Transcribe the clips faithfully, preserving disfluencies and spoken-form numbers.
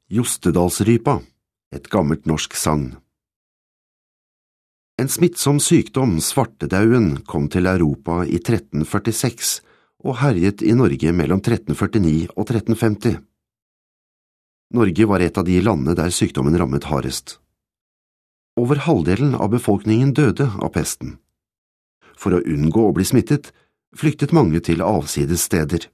Jostedalsrypa, et gammelt norsk sagn. En smittsom sykdom, svartedauden, kom til Europa i tretten førtiseks og herjet i Norge mellom tretten førtini og tretten femti. Norge var et av de landene der sykdommen rammet hardest. Over halvdelen av befolkningen døde av pesten. For å unngå å bli smittet, flyktet mange til avsides steder.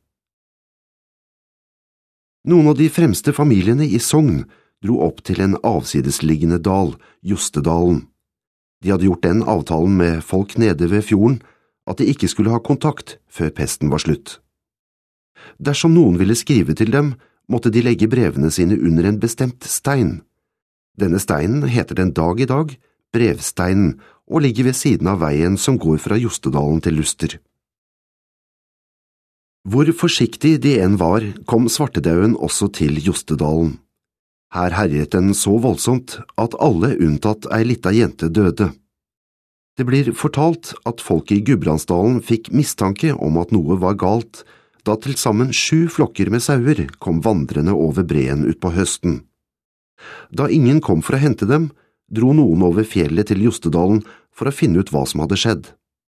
Noen av de fremste familiene i Sogn dro opp til en avsidesliggende dal, Jostedalen. De hadde gjort den avtalen med folk nede ved fjorden at de ikke skulle ha kontakt før pesten var slutt. Dersom noen ville skrive til dem, måtte de legge brevene sine under en bestemt stein. Denne steinen heter den dag i dag Brevsteinen og ligger ved siden av veien som går fra Jostedalen til Luster. Hvor forsiktig de enn var, kom svartedauden også til Jostedalen. Her herjet den så voldsomt at alle unntatt ei lita jente døde. Det blir fortalt at folk i Gudbrandsdalen fikk mistanke om at noe var galt, da til sammen sju flokker med sauer kom vandrende over breen utpå høsten. Da ingen kom for å hente dem, dro noen over fjellet til Jostedalen for å finne ut hva som hadde skjedd.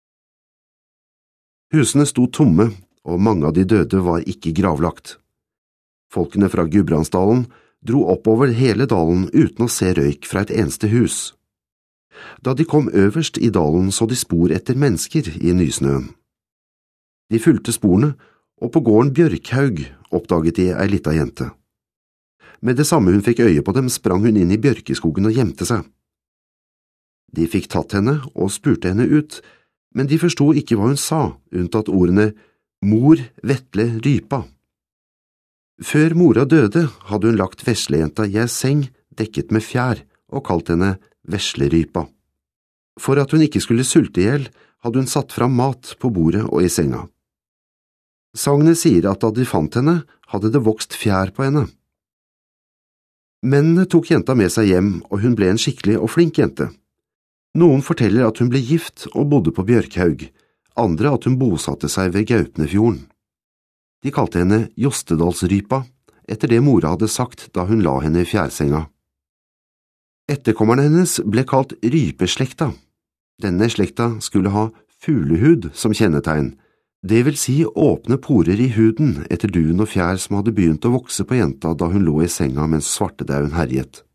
Husene sto tomme, og mange av de døde var ikke gravlagt. Folkene fra Gudbrandsdalen dro oppover hele dalen uten å se røyk fra et eneste hus. Da de kom øverst i dalen så de spor etter mennesker i nysnøen. De fulgte sporene, og på gården Bjørkhaug oppdaget de ei lita jente. Med det samme hun fikk øye på dem, sprang hun inn i bjørkeskogen og gjemte seg. De fikk tatt henne og spurte henne ut, men de forstod ikke hva hun sa, unntatt ordene Mor Vetle Rypa. Før mora døde hadde hun lagt veslejenta i ei seng dekket med fjær og kalt henne Veslerypa. For at hun ikke skulle sulte ihjel, hadde hun satt fram mat på bordet og i senga. Sagnet sier at da de fant henne, hadde det vokst fjær på henne. Mennene tok jenta med seg hjem, og hun ble en skikkelig og flink jente. Noen forteller at hun ble gift og bodde på Bjørkhaug, andre at hun bosatte seg ved Gaupnefjorden. De kalte henne Jostedalsrypa, etter det mora hadde sagt da hun la henne i fjærsenga. Etterkommerne hennes ble kalt rypeslekta. Denne slekta skulle ha fuglehud som kjennetegn, det vil si åpne porer i huden etter dun og fjær som hadde begynt å vokse på jenta da hun lå i senga mens svartedauden herjet.